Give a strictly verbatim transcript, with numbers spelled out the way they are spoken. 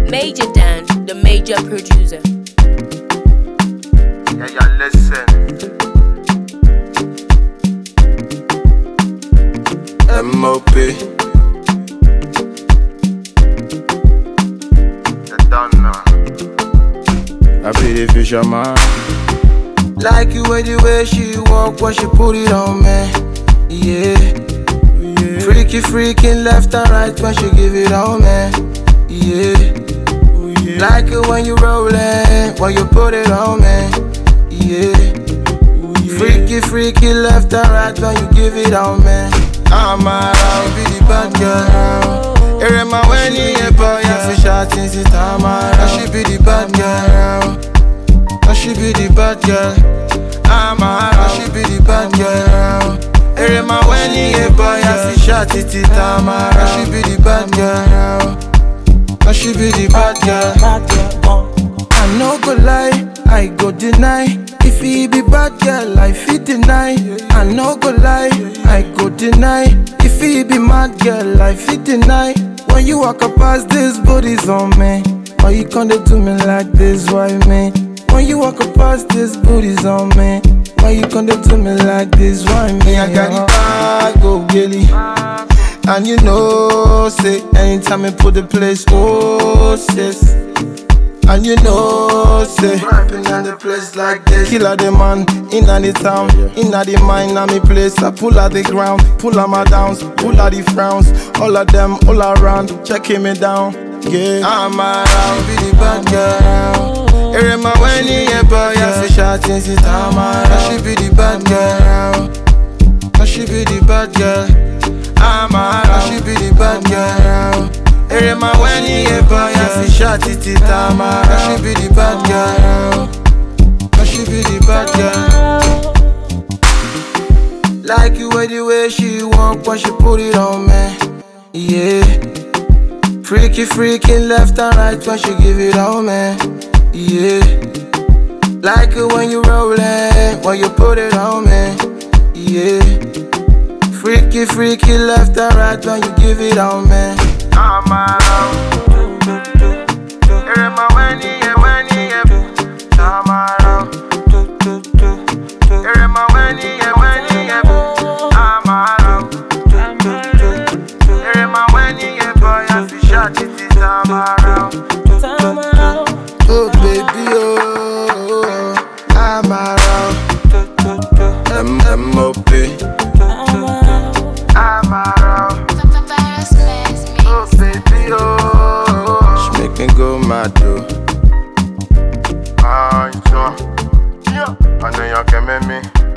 Major Dan, the major producer. Yeah, yeah, listen. M O P. You done now. I be the fisherman. Like you way the way she walk when she put it on me. Yeah, yeah. Freaky, freaking left and right when she give it on me. Yeah. Yeah. Like it when you rollin', when you put it on me. Yeah. Yeah. Freaky, freaky left and right when you give it on me. I'm around, be the bad girl. Every man when he a boy, I fish out since it's time around. She be the bad girl. She be the bad girl. I'm around, she be the bad girl. Every man when he a boy, I fish out since it's time around. She be the bad girl. She be the bad girl. I no go lie, I go deny. If he be bad girl, I fit deny. I no go lie, I go deny. If he be mad girl, I fit deny. When you walk up past this booty's on me. Why you can't do me like this, why me? When you walk up past this booty's on me. Why you can't do me like this, why me? I got the bag, go Gilly. And you know, say, anytime I put the place, oh, sis. And you know, say, rapping on the place like this. Killer the man, inna the town, inna the mind, na me place. I pull out the ground, pull out my downs, pull out the frowns. All of them, all around, checking me down. Yeah, I'm around, be the bad girl. Every man when he a boy, I fish out since it's time around. She be the bad girl. She be the bad girl. I'm around, she be the bad girl. Every man when he a boy, I fish out it it I'm around. She be the bad girl. She be the bad girl. Like you way the way she walk when she put it on me. Yeah. Freaky, freaking left and right when she give it on me. Yeah. Like it when you rollin', when you put it on me. Yeah. Freaky, freaky left and right when you give it on me. I'm around. Every man when he a, when he a, I'm around. Every man when he a, when he a, I'm around. Every man when he a boy, I fish out it is I'm around. Oh baby, oh, I'm around. M M O P. I'm around. Oh baby, oh, she make me go mad though. Ah, you know, yeah, I know you can make me.